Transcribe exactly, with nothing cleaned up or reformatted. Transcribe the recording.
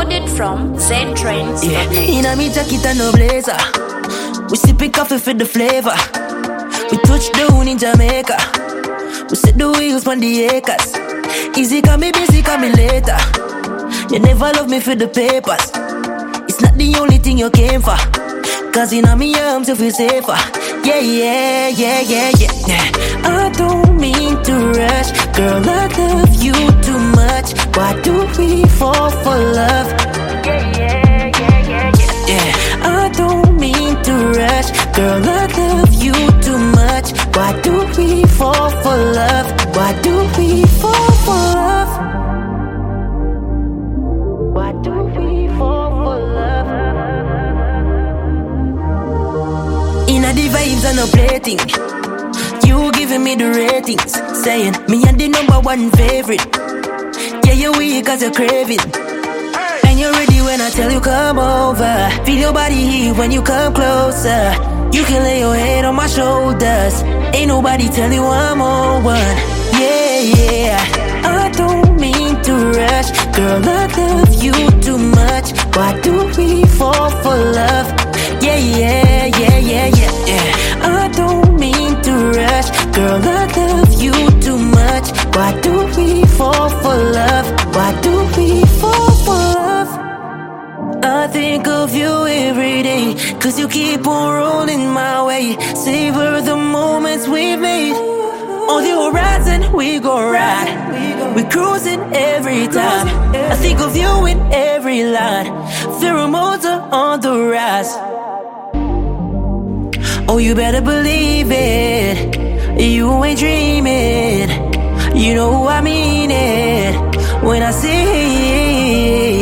Downloaded from z trains dot net. Yeah. Inna me jacket and no blazer. We sipping coffee for the flavor. We touch down in Jamaica. We set the wheels on the acres. Easy come me busy, come me later. You never love me for the papers. It's not the only thing you came for. Cause in me arms you feel safer. Yeah, yeah, yeah, yeah, yeah, yeah. I don't mean to rush. Girl, I love you too much. Why do we fall for love? Yeah, yeah, yeah, yeah, yeah, yeah. I don't mean to rush. Girl, I love you too much. Why do we fall for love? Why do we fall for love? Why do we fall for love? Inna the vibes and no plating. You giving me the ratings, saying me and the number one favorite. Yeah, you weak cause you're craving. And you're ready when I tell you come over. Feel your body heat when you come closer. You can lay your head on my shoulders. Ain't nobody tell you I'm on one. Yeah, yeah. I don't mean to rush. Girl, I love you too much. Why do we fall for love? Yeah, yeah, yeah, yeah, yeah, yeah. I don't mean to rush. Girl, I love you too much. Why do we fall for love? Why do we fall for love? I think of you every day. Cause you keep on rolling my way. Savor the moments we've made. On the horizon we go ride. We cruising every time. I think of you in every line. Pheromones are on the rise. Oh, you better believe it. You ain't dreaming. You know I mean it when I say it.